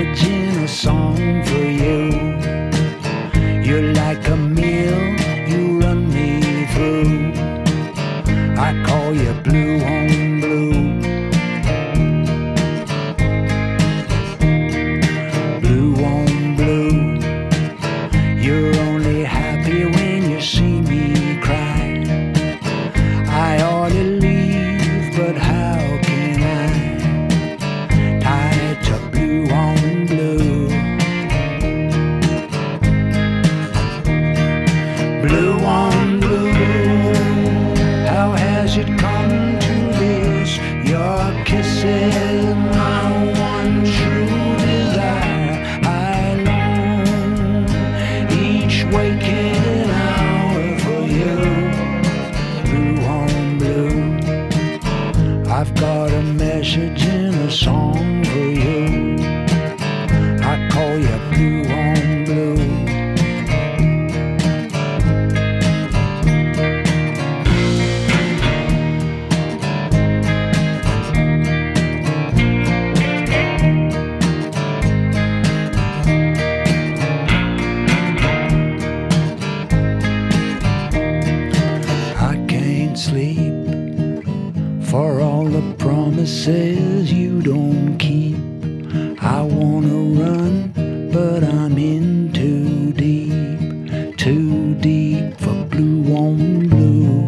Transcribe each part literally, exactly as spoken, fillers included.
message in a song for you. You're like a meal, you run me through. I call you blue on blue. Blue on blue. You're only happy when you see me cry. I ought to leave, but how can I? Tied to blue on blue. Blue on blue. How has it come to this? Your kisses, my one true desire. I long each waking hour for you. Blue on blue. I've got a message in a song for you. I call you blue on blue. Sleep for all the promises you don't keep. I wanna run, but I'm in too deep, too deep for blue on blue.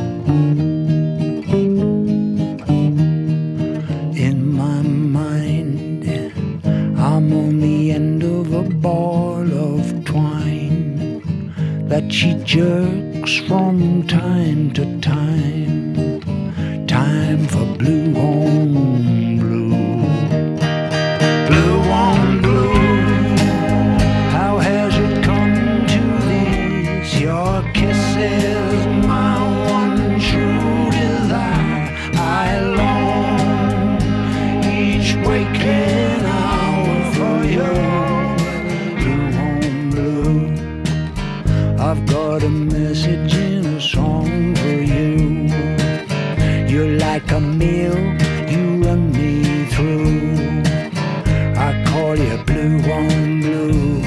In my mind, I'm on the end of a ball of twine that she jerks from time to time. Time for blue on blue. Blue on blue. How has it come to this? Your kisses, my one true desire. I long each waking hour for you. Blue on blue. I've got a message in a song for you. You're like a meal, you run me through. I call you blue on blue.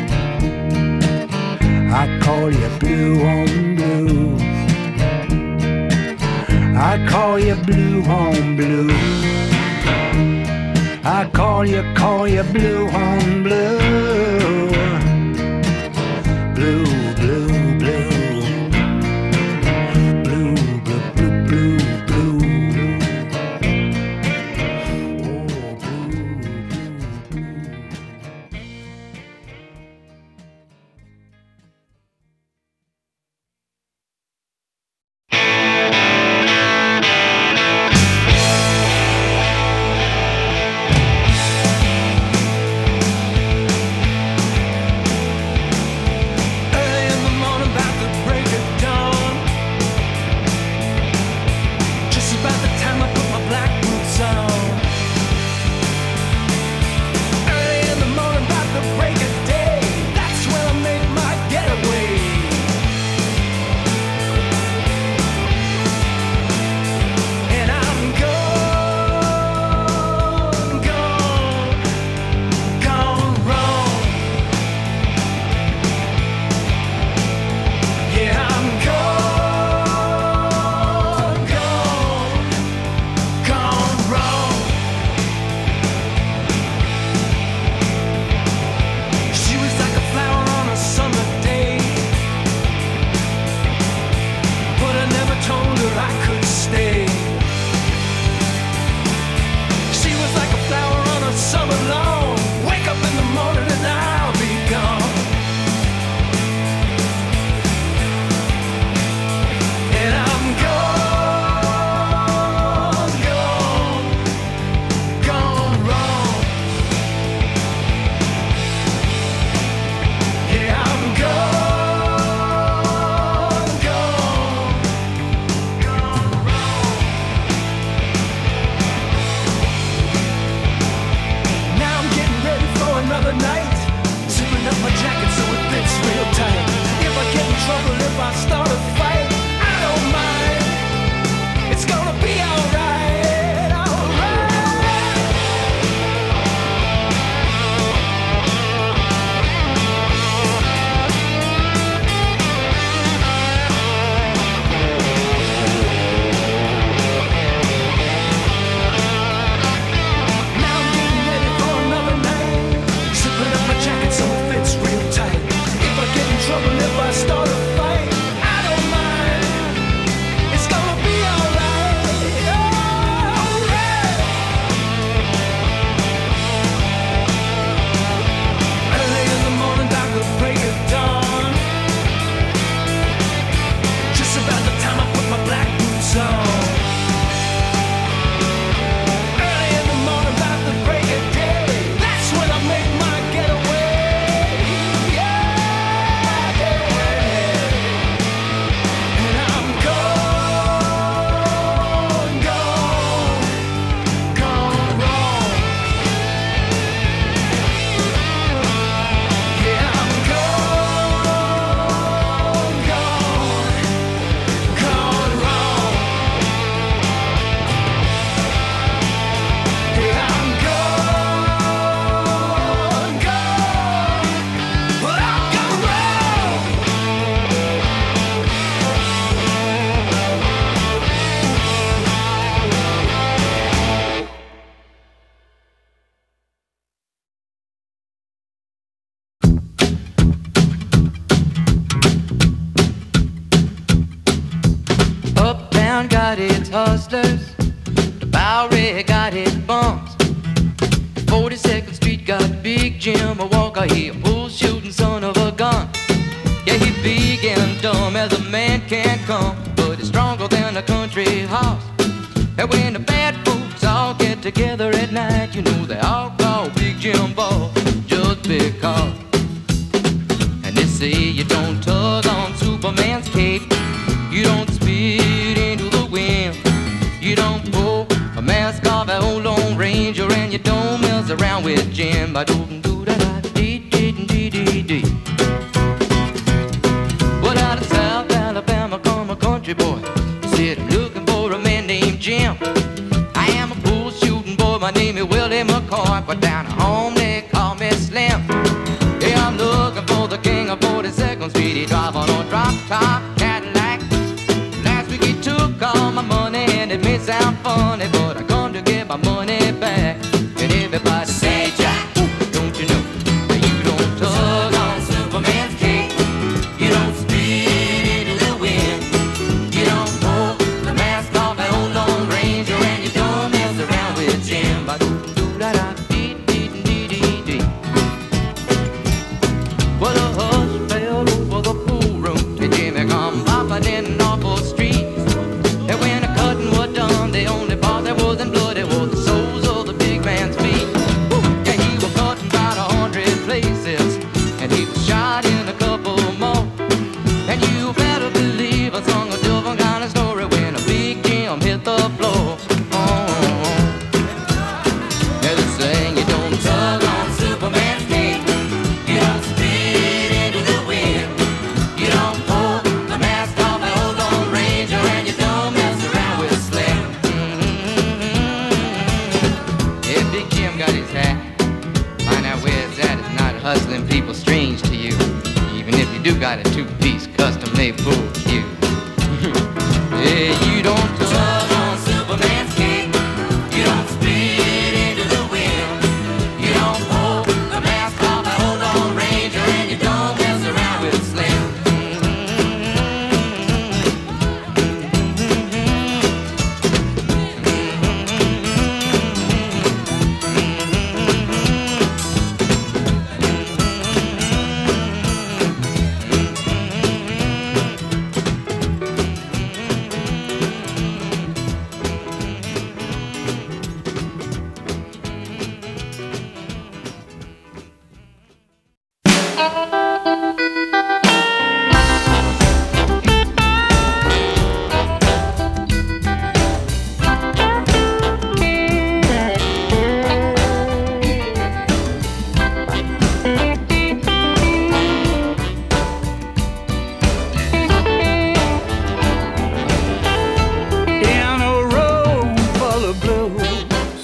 I call you blue on blue. I call you blue on blue. I call you, call you blue on blue. Blue, blue, blue. Town got its hustlers, the Bowery got its bums. forty-second Street got Big Jim, a Walker, he a bull shooting son of a gun. Yeah, he big and dumb as a man can come, but he's stronger than a country horse. And when the bad folks all get together at night, you know they all call Big Jim Boss just because. And they say you don't tug on Superman's cape, you don't spit into the wind, you don't pull a mask off an old Lone Ranger, and you don't mess around with Jim. Ba doo doo da da dee dee dee dee dee. Well, out of South Alabama come a country boy, he said I'm looking for a man named Jim. I am a bull shooting boy, my name is Willie McCoy, but down at home they call me Slim. Yeah, I'm looking for the king of forty-second Street. He drive on a drop top Cadillac. Last week he took all my money, and it may sound funny, but I come to get my money back. And everybody say, Jack, don't you know that you don't tug on Superman's cape, you don't spit into the wind, you don't pull the mask off an old Lone Ranger, and you don't mess around with Jim. Ba doo doo da da dee dee dee dee dee. Well, a hush fell over the pool room, and Jimmy come popping in off the street. And when the cutting was done, the only part that wasn't bloody was the soles of the big man's feet. Yeah, he was cut in about a hundred places, and he was shot in a couple more. And you better believe I sung a different kind of story when a Big Jim hit the floor. Oh, yeah, they saying you don't tug on Superman's cape, you don't spit into the wind, you don't pull the mask off an old Lone Ranger, and you don't mess around with Slim. Mm-hmm. Yeah, Big Jim got his hat. Find out where it's at. It's not hustling people strange to you, even if you do got a two-piece custom-made bull cue. Yeah, you don't tug on Superman's cape, you don't spit into the wind, you don't pull the mask off an old Lone Ranger, and you don't mess around with Slim. In a room full of blues,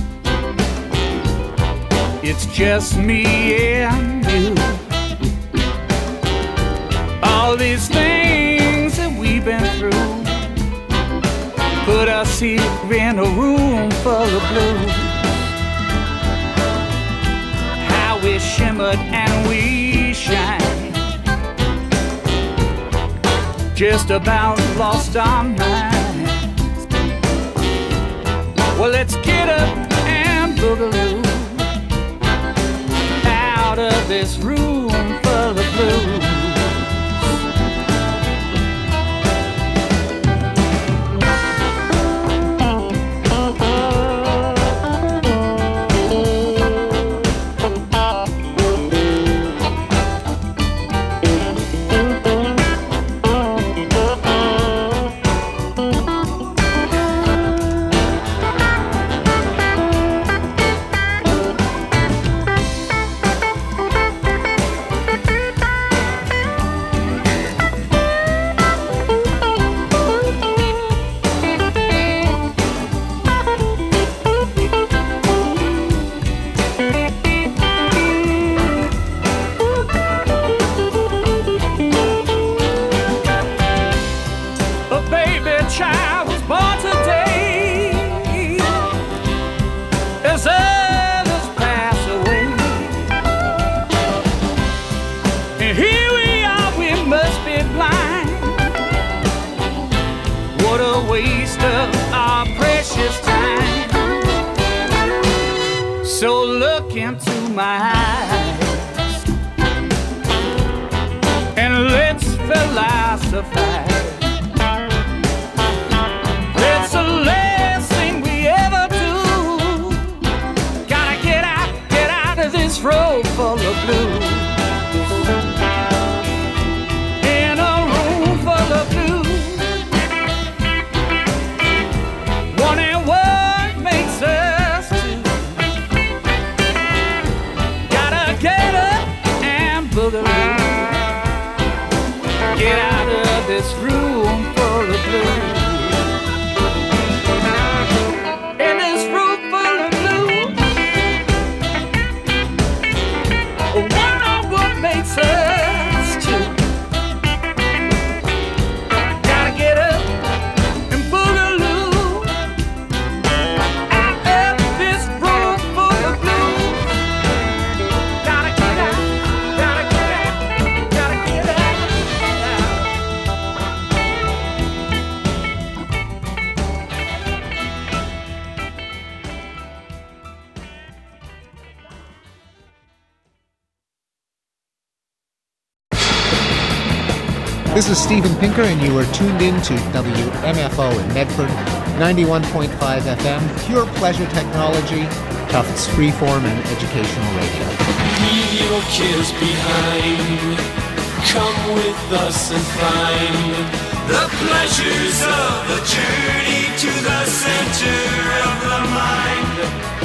it's just me and you. All these things that we've been through put us here in a room full of blues. How we shimmered and we shine, just about lost our minds. Well, let's get up and boogaloo out of this room full of blues. and let's philosophize. It's the last thing we ever do. Gotta get out, get out of this road full of blues. In a room full of blues, wondering what makes us two. Gotta get up and boogaloo. Get out of this room full of blues. In this room full of blues, I wonder what makes us two. Gotta get up and boogaloo. Out of this room full of blues. Gotta get out, gotta get out, gotta get out. This is Steven Pinker, and you are tuned in to W M F O in Medford, ninety-one point five F M, pure pleasure technology, Tufts freeform and educational radio. Leave your cares behind. Come with us and find the pleasures of a journey to the center of the mind.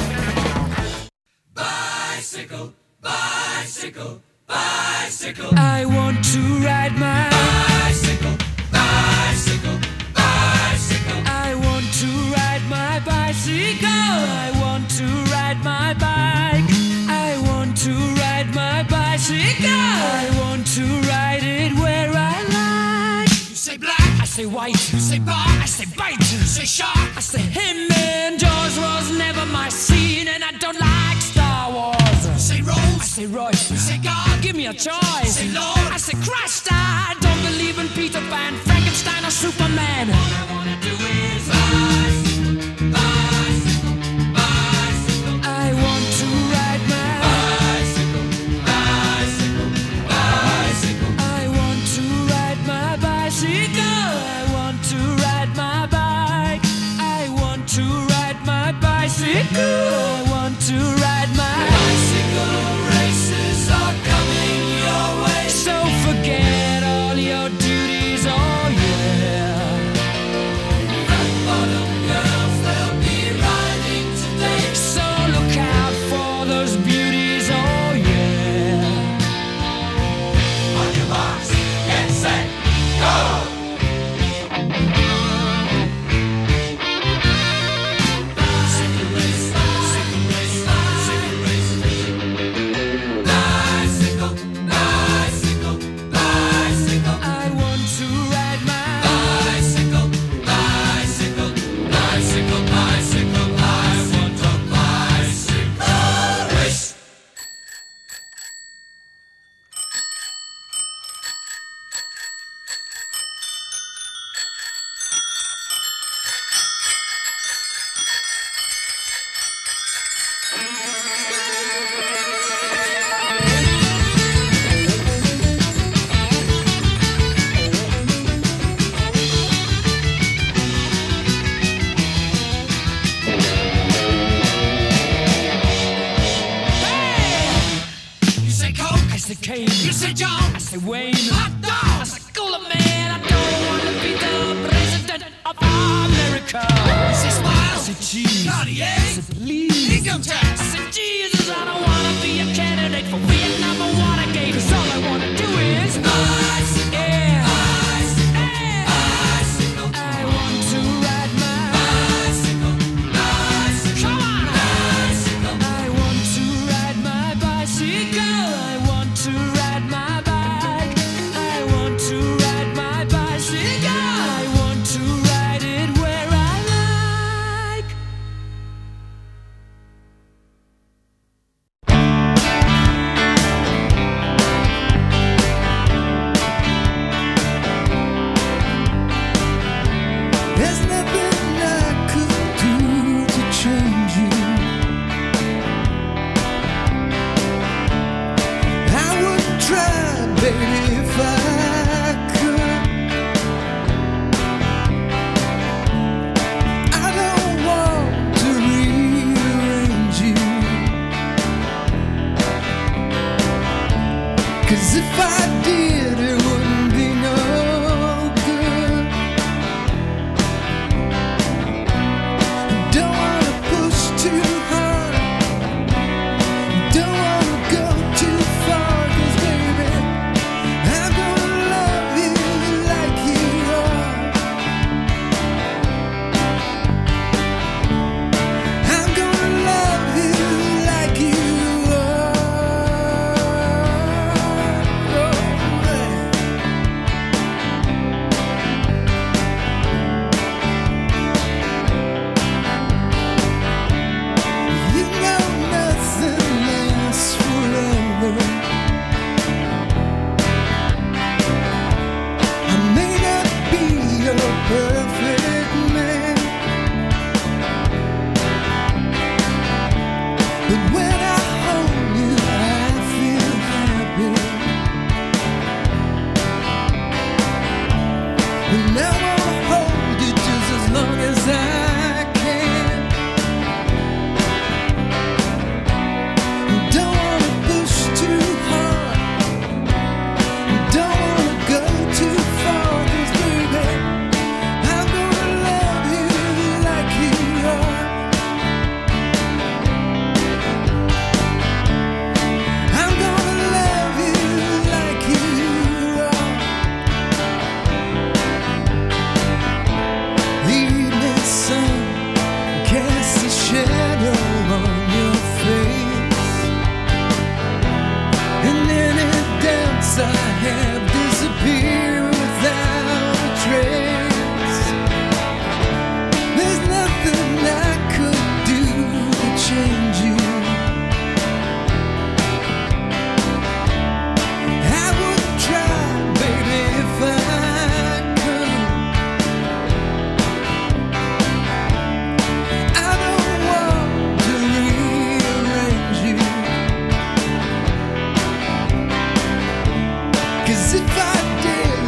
Bicycle, bicycle, bicycle. I want to ride my Bicycle, bicycle, bicycle. I want to ride my bicycle. I want to ride my bike. I want to ride my bicycle. I want to ride it where I like. You say black, I say white. you say bar, I say bite. you say shark. I say him and Jaws was never my scene, and I don't like Star Wars. You say I rose, say Royce. you say God. Give me a choice. Say Lord. I say Christ. I don't believe in Peter Pan, Frankenstein, or Superman. All I wanna do is bicycle, bicycle, bicycle. I want to ride my Bicycle, bicycle, bicycle. I want to ride my bicycle. I want to ride my bike. I want to ride my bicycle. I want to ride my Bicycle races are coming your way. So forget all your duties, oh yeah. Fat bottom girls, they'll be riding today. So look out for those beauties, oh yeah. On your marks, get set, go! Bicycle race, bicycle race, bicycle race. Bicycle, bicycle, bicycle. I want to ride my Bicycle, bicycle, bicycle, bicycle. I want a bicycle race. You say Coke, I say Kane. you say John, I say Wayne. hot I dog. say Cooler Man. I don't want to be the president of America. You say I Smile, say cheese. Cartier, I say please. income tax. I said, Jesus, I don't wanna be a candidate for Vietnam or Watergate. Cause all I wanna do is Bicycle, yeah, bicycle, yeah. bicycle, I want to ride my bicycle, bicycle, Come on. bicycle. I want to ride my bicycle. I want to ride my bike. I want to ride my bicycle. I want to ride it where I like. baby, if I could. I don't want to rearrange you, 'cause if I did, it wouldn't be no good. Don't wanna push too hard, don't wanna go too far, 'cause baby, I'm gonna love you like you are. I'm gonna love you like you are. Oh, yeah. You know nothing lasts forever. I may not be your perfect man, but when I hold you, I feel happy. And I wanna hold you just as long as I can. Don't wanna push too hard, don't wanna go too far, 'cause baby, I'm gonna love you like you are. I'm gonna love you like you are. The evening sun casts a shadow on your face, and any doubts I have disappear without a trace. There's nothing I could do to change you. I would try, baby, if I could. I don't want to rearrange you, 'cause if I did,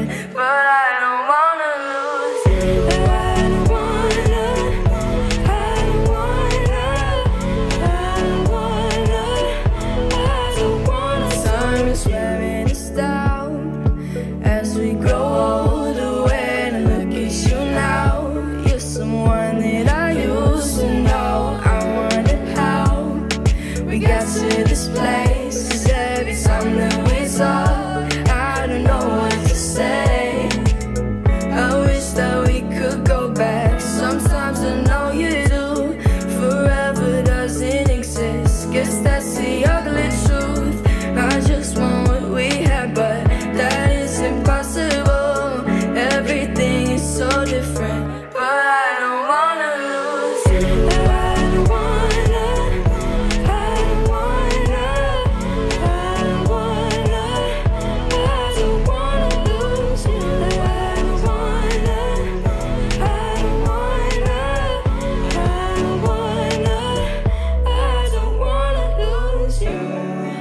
but I don't wanna lose you. I don't wanna, I don't wanna, I don't wanna, I don't wanna. Time is wearing us down as we grow older. When I look at you now, you're someone that I used to know. I wondered how we got to this place, 'cause every time that we talk, I don't know what to say. I wish that we could go back. Sometimes I know you do. Forever doesn't exist. Guess that's the ugly truth. I just want what we had, but that is impossible. Everything is so different, but I don't wanna lose you. I don't wanna, I don't wanna, I don't wanna, I don't wanna lose you. I don't wanna, I don't wanna, I don't wanna, I don't wanna lose you.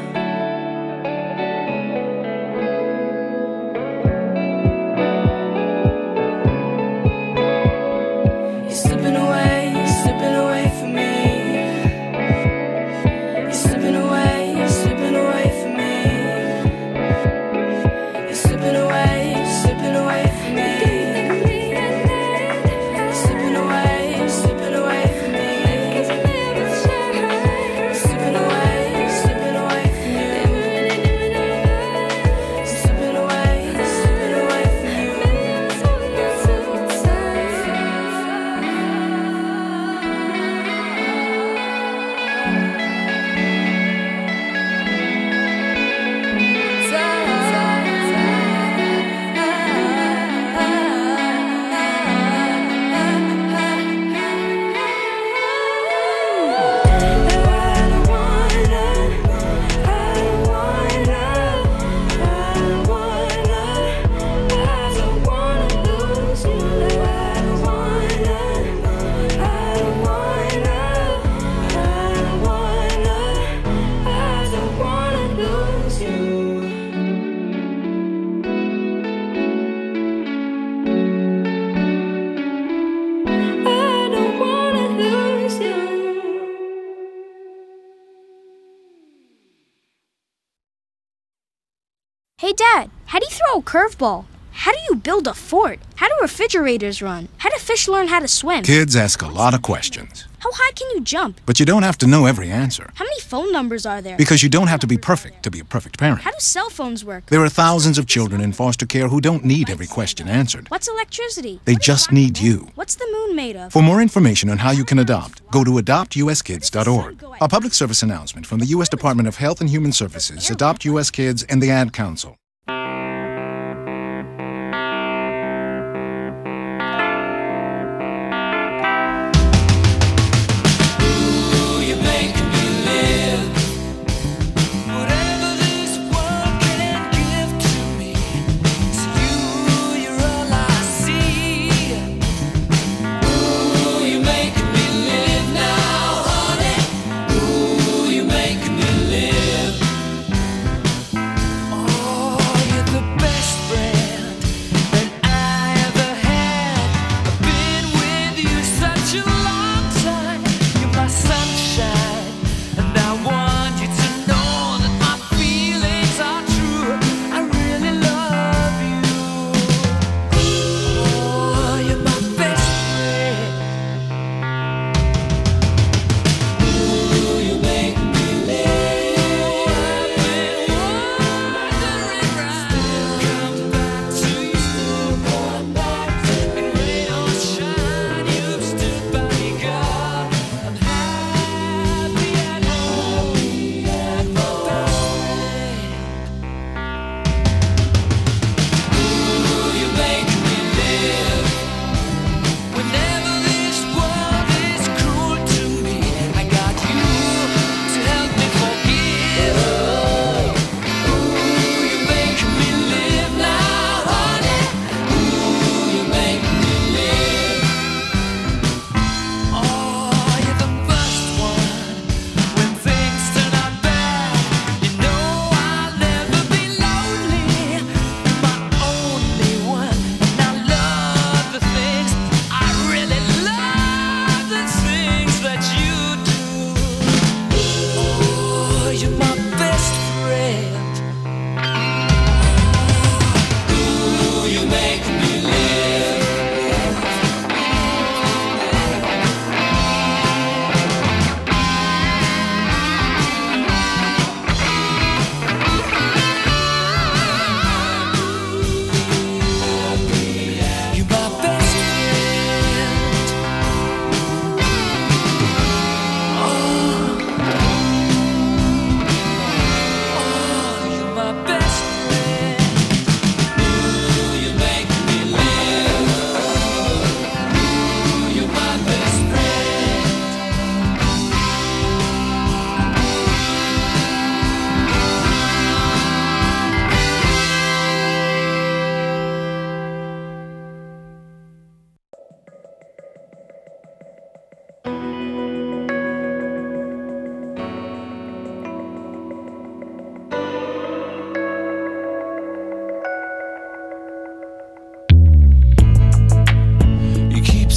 You're slipping away, you're slipping away from me. You're slipping away, you're slipping away from me. You're slipping away, you're slipping away from me. You're slipping away, you're slipping away from me. You're slipping away, you're slipping away from you. You're slipping away, you're slipping away from you. Hey Dad, how do you throw a curveball? How do you build a fort? How do refrigerators run? How do fish learn how to swim? Kids ask a lot of questions, How high can you jump? but you don't have to know every answer. How many phone numbers are there? Because you don't have to be perfect to be a perfect parent. How do cell phones work? There are thousands of children in foster care who don't need every question answered. What's electricity? They just need you. What's the moon made of? For more information on how you can adopt, go to adopt u s kids dot org. A public service announcement from the U S Department of Health and Human Services, Adopt U S Kids, and the Ad Council. Oh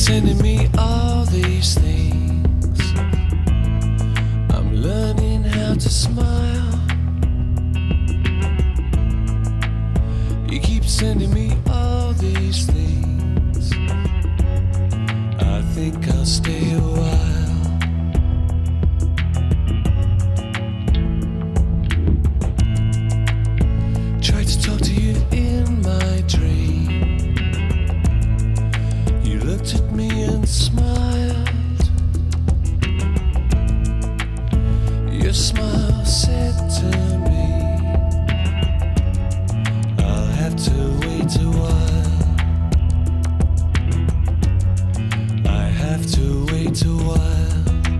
sending me all these things. I'm learning how to smile. You keep sending me all these things. I think I'll stay a while. Tried to talk to you in my dream. You looked at me and smiled. Your smile said to me, I'll have to wait a while. I have to wait a while.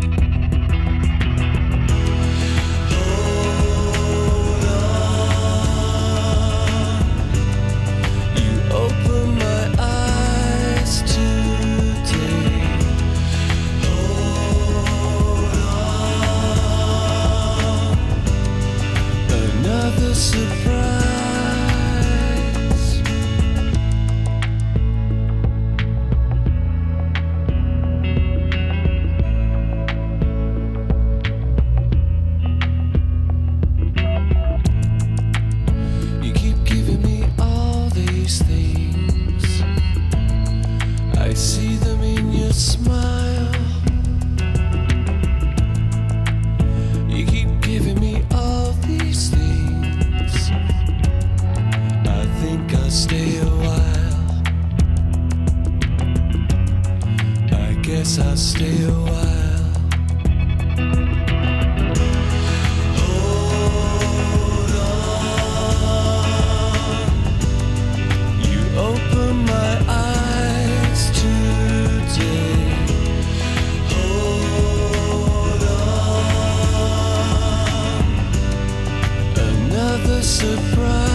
Hold on. You open my eyes today. Hold on. Another surprise. You keep giving me all these things. I see them in your smile. You keep giving me all these things. I think I'll stay a while. I guess I'll stay a while. Hold on. You open my eyes today. Hold on. Another surprise.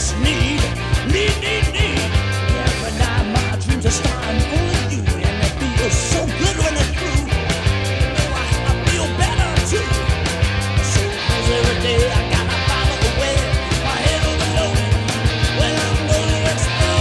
just need, need, need, need. Every night my dreams are starting only you, and it feels so good when it's through. Oh, I, I feel better too. So 'cause every day I gotta find a way, my head overloaded. Well, I'm gonna explode.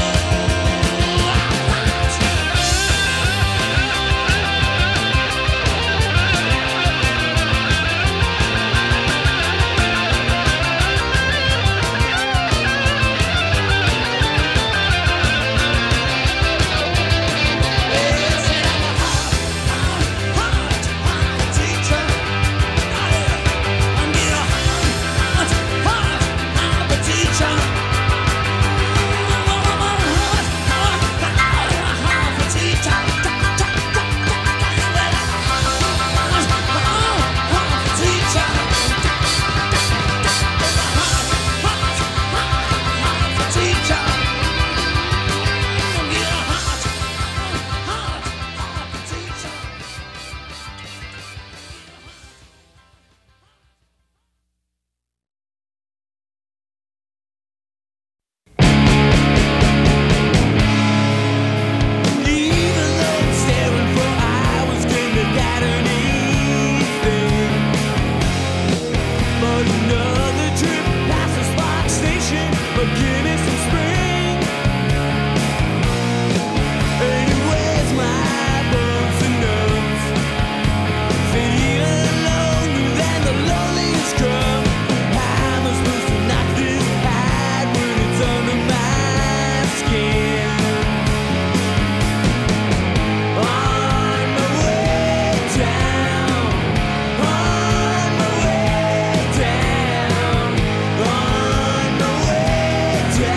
Yeah.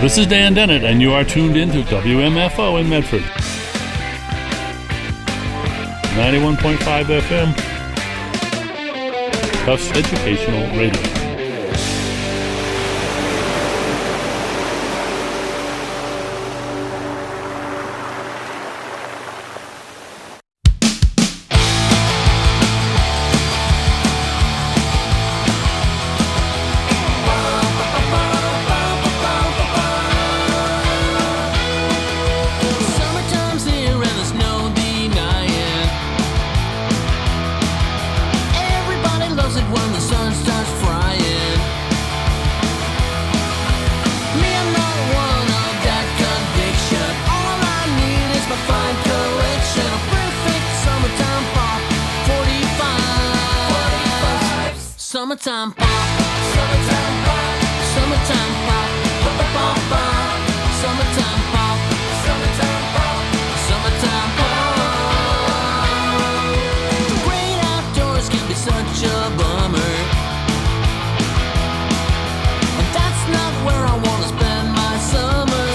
This is Dan Dennett, and you are tuned in to W M F O in Medford. ninety-one point five F M, Tufts Educational Radio. Summertime's here and there's no denying. Everybody loves it when the sun starts frying. Me, I'm not one of that conviction. All I need is my fine collection of perfect summertime pop. forty-five. Summertime pop. Summertime pop. Summertime pop. Pop, pop, pop, pop. Summertime pop. Summertime pop. Summertime pop. The great outdoors can be such a bummer. And that's not where I wanna spend my summer.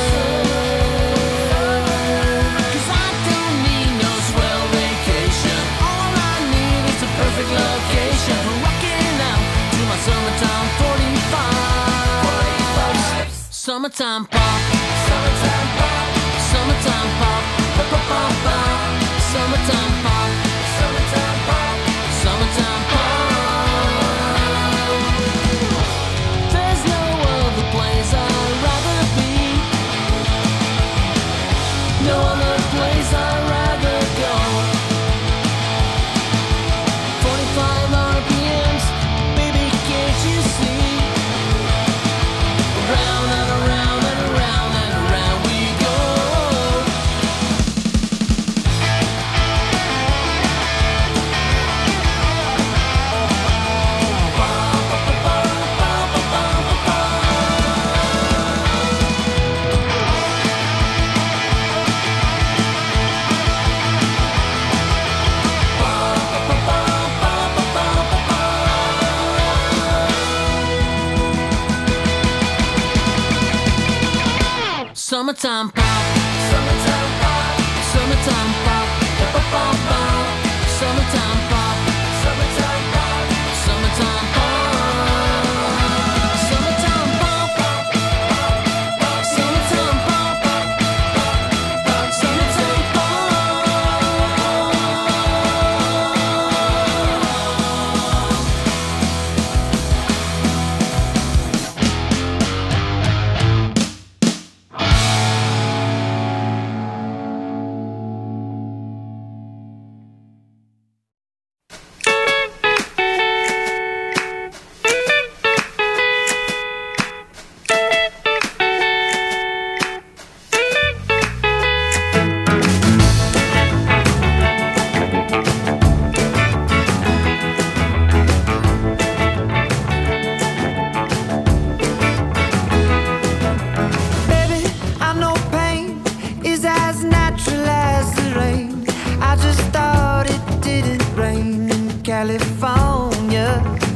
'Cause I don't need no swell vacation. All I need is a perfect location for rocking out to my summertime forty-five. Summertime pop. Summertime pop. Summertime pop. Pop, pop, pop, pop. Summertime pop. Summertime pop. Summertime pop. There's no other place I'd rather be. No other place I'd rather go. forty-five R P Ms, baby, can't you see? Round and around and around and around we go. Summertime pop. Summertime pop. Summertime pop. Pop, pop, pop, pop. Summertime pop. Summertime pop. Summertime pop. Summertime pop. Summertime pop. Summertime Baby, I know pain is as natural as the rain. I just thought it didn't rain in California.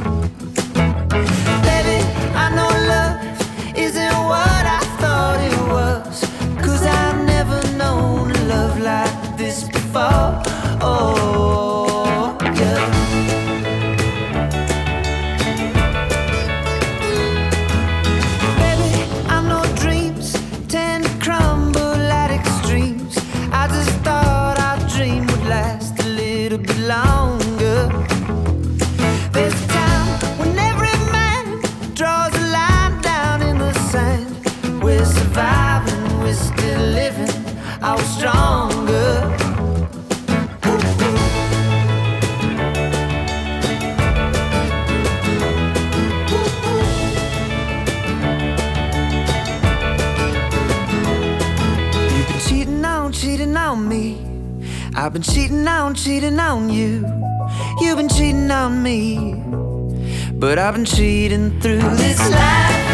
Baby, I know love isn't what I thought it was. 'Cause I've never known a love like this before. Oh, yeah. Baby, I know dreams tend to crumble at extremes. I just thought our dream would last a little bit longer. There's a time when every man draws a line down in the sand. We're surviving, we're still living, I was stronger. You've been cheating on, cheating on me. I've been cheating on, cheating on you. You've been cheating on me, but I've been cheating through this life.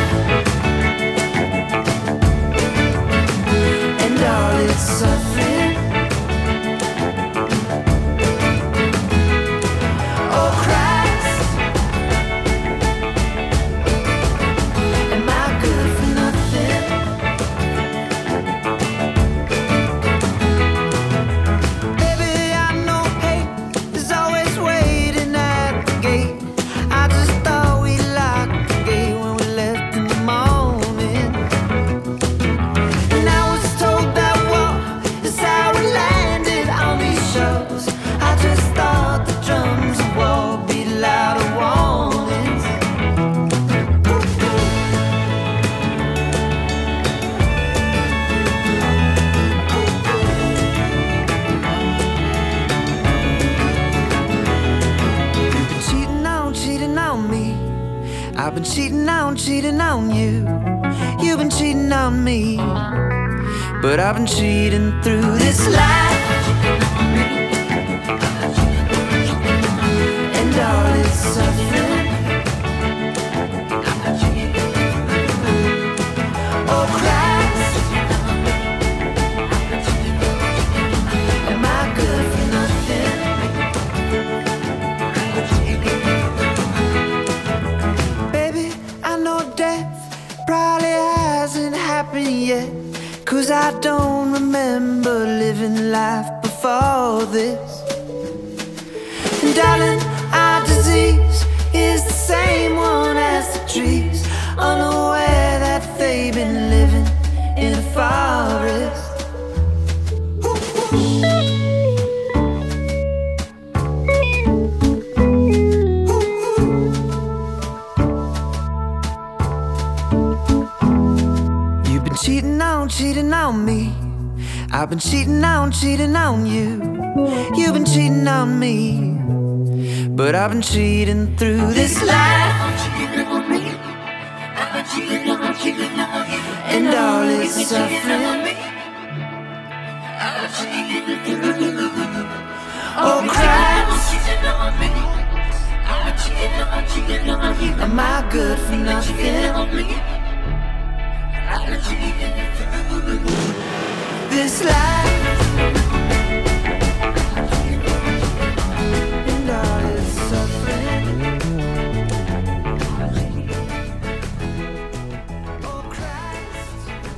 And all its suffering. Oh Christ, am I good for nothing? I've been cheating on, cheating on you. You've been cheating on me. But I've been cheating through this life. And all this suffering. Oh Christ, am I good for nothing? Baby, I know death probably hasn't happened yet, 'cause I don't remember living life before this. And darling, our disease is the same one as the trees, unaware that they've been living in a forest. You've been cheating on, cheating on me. I've been cheating on, cheating on you. You've been cheating on me. But I've been cheating through this life. And all this suffering. Oh Christ, am I good for nothing? This life. And all this suffering. Oh Christ.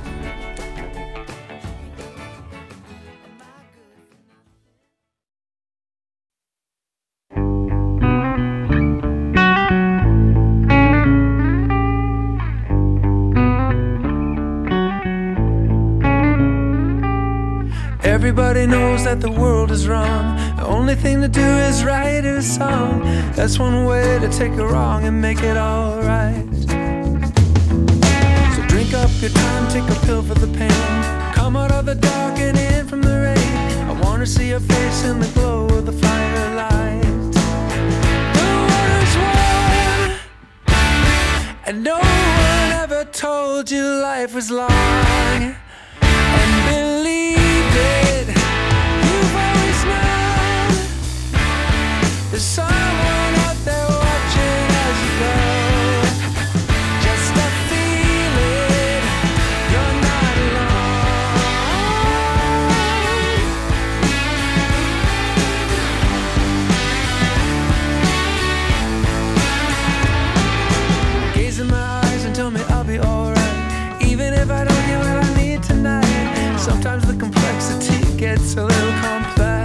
Everybody knows that the world is wrong. The only thing to do is write a song. That's one way to take a wrong and make it alright. So drink up your time, take a pill for the pain. Come out of the dark and in from the rain. I wanna see your face in the glow of the firelight. The water's warm, and no one ever told you life was long. And believe it, you've always known there's someone out there watching as you go. Just a feeling you're not alone. Gaze in my eyes and tell me I'll be alright, even if I don't get what I need tonight. Sometimes the complexity gets a little complex,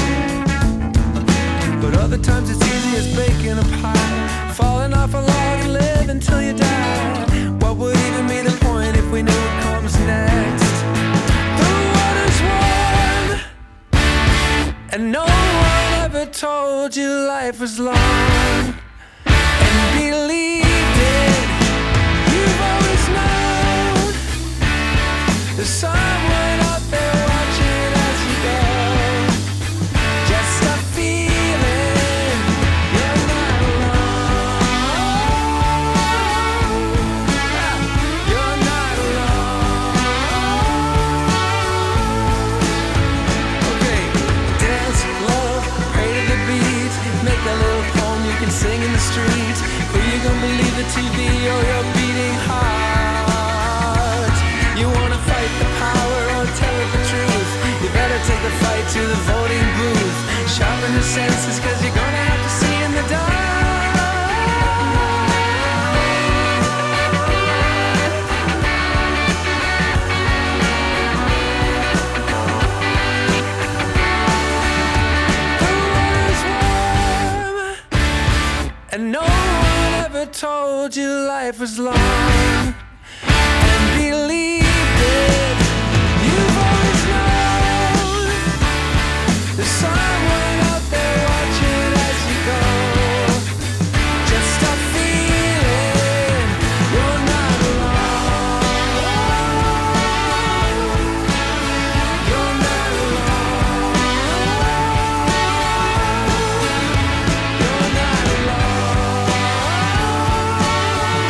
but other times it's easy as baking a pie, falling off a log and live until you die. What would even be the point if we knew what comes next? The water's warm, and no one ever told you life was long. And believed it, you've always known there's someone out there watching as you go. Just a feeling you're not alone. You're not alone. Okay, dance, love, pray to the beat. Make a little poem you can sing in the street. Who you gonna believe, the T V or your beating heart? You wanna fight the power or tell it the truth? You better take the fight to the voting booth. Sharpen your senses, 'cause you're gonna have to see in the dark. The water's warm, and no one ever told you life was long. And believed it, you've always known there's someone out there watching as you go. Just a feeling you're not alone. You're not alone. You're not alone.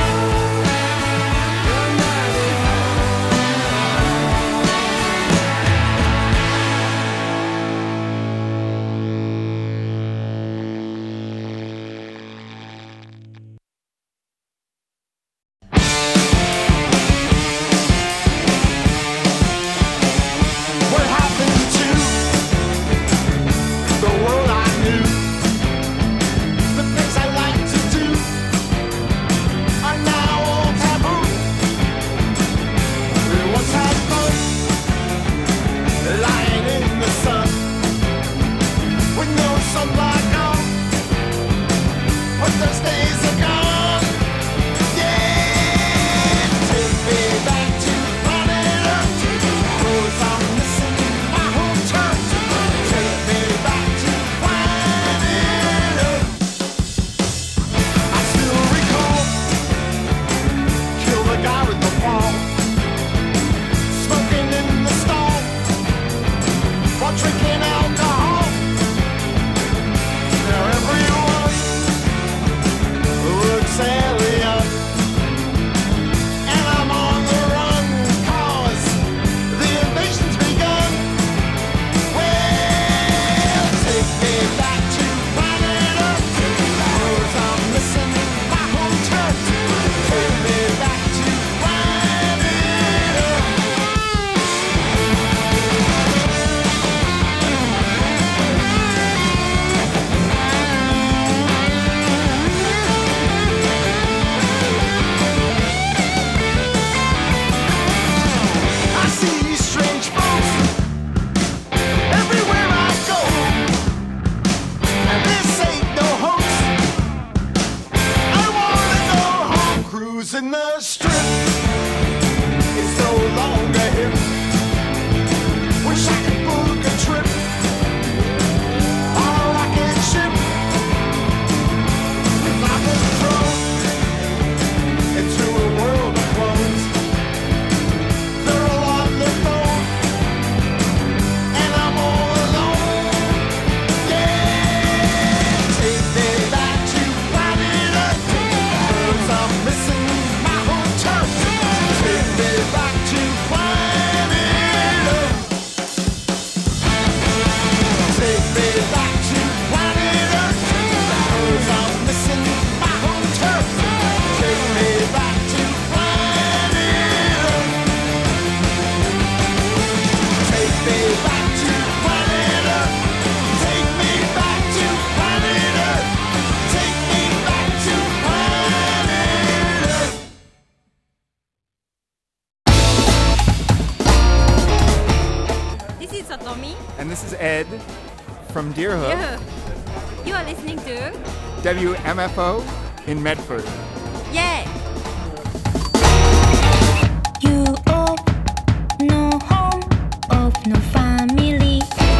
Ed from Deerhook. Yeah. You are listening to W M F O in Medford. Yeah. You of no home, of no family.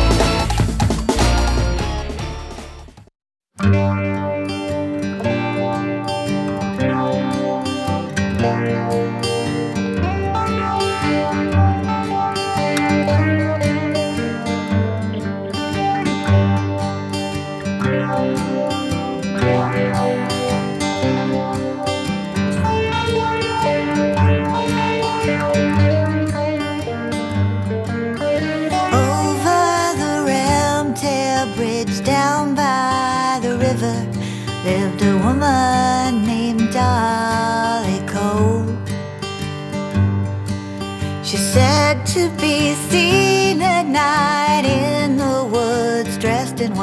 Over the Ramtail Bridge down by the river lived a woman named Dolly Cole. She's said to be seen at night in the woods dressed in white.